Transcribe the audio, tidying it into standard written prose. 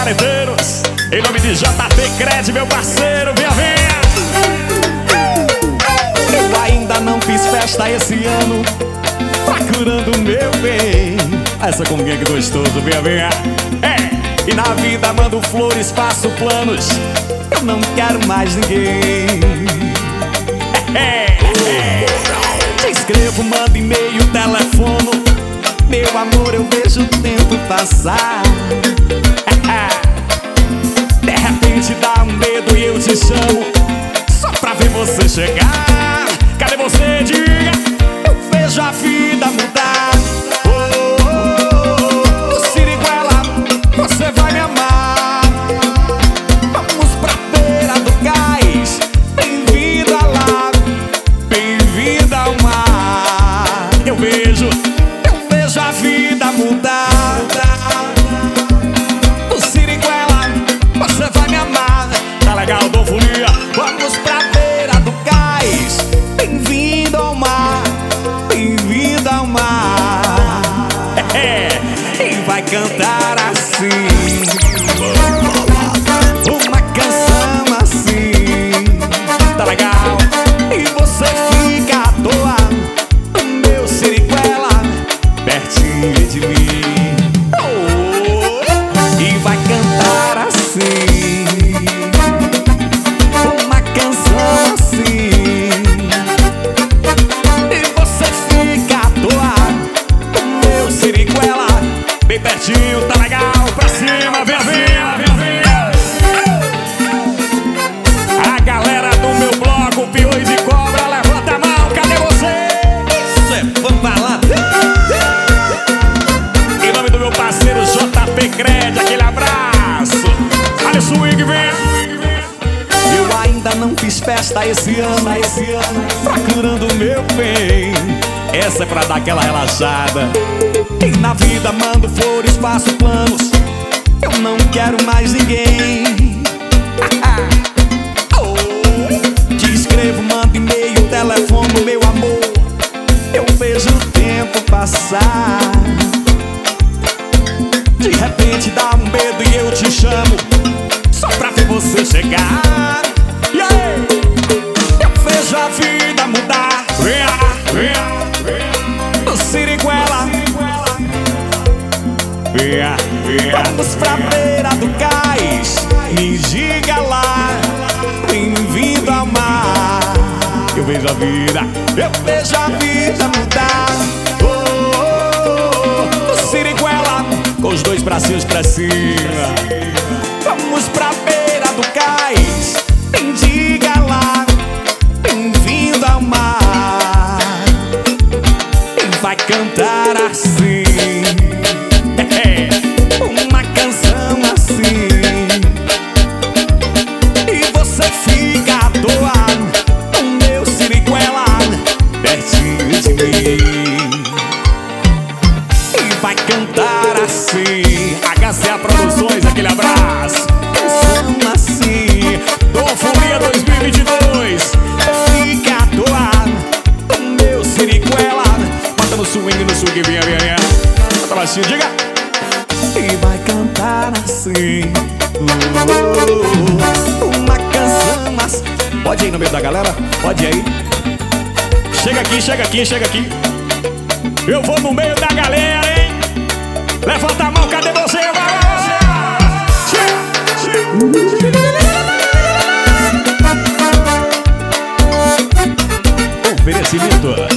careteiros, em nome de JP Cred, meu parceiro, venha, venha. Eu ainda não fiz festa esse ano, procurando meu bem. Essa comigo que gostoso, venha, venha. E na vida mando flores, faço planos, eu não quero mais ninguém. Te escrevo, mando e-mail, telefono, meu amor, eu vejo o tempo passar. De repente dá um medo e eu te chamo, só pra ver você chegar. Cadê você? Diga, eu vejo a vida mudar. Siriguela, você vai me amar. Vamos pra beira do cais, bem-vinda lá, bem-vinda ao mar. Eu vejo a vida mudar. O Siriguela, você vai me amar. Tá legal, Dom Folia. Vamos pra beira do cais, bem-vindo ao mar, bem-vindo ao mar. E vai cantar assim, uma canção assim. Tá legal? E você fica à toa, o meu Siriguela, pertinho de mim. E vai cantar assim, uma canção assim. E você fica à toa, o meu Siriguela, bem pertinho, tá legal? Pra cima, vem, vem, vem. A galera do meu bloco, Piões e Cobra, levanta a mão, cadê você? Isso é fantalado. Em nome do meu parceiro JP Cred, aquele abraço. Olha o swing, vem. Eu ainda não fiz festa esse ano, procurando o meu bem. Essa é pra dar aquela relaxada. E na vida mando flores, faço planos, eu não quero mais ninguém. Te escrevo, mando e-mail, telefono, meu amor, eu vejo o tempo passar. De repente dá um medo e eu te chamo, só pra ver você chegar. Eu vejo a vida mudar. O Siriguela, vamos pra beira do cais, me diga lá, bem-vindo ao mar. Eu vejo a vida, eu vejo a vida mudar. O Siriguela, com os dois bracinhos pra cima, vamos pra beira do cais, me diga lá, bem-vindo ao mar. E vai cantar assim, uma canção assim. E você fica à toa, o meu Siriguela, pertinho de mim. E vai cantar assim, HCA Produções, aquele abraço. Canção assim, Dom Folia 2022. Fica à toa, o meu Siriguela. Bota no swing, venha, venha, venha. Bota baixinho, diga. E vai cantar assim, uma canção assim. Pode ir no meio da galera? Pode ir aí. Chega aqui, chega aqui, chega aqui. Eu vou no meio da galera, hein? Levanta a mão, cadê você? Oferecimento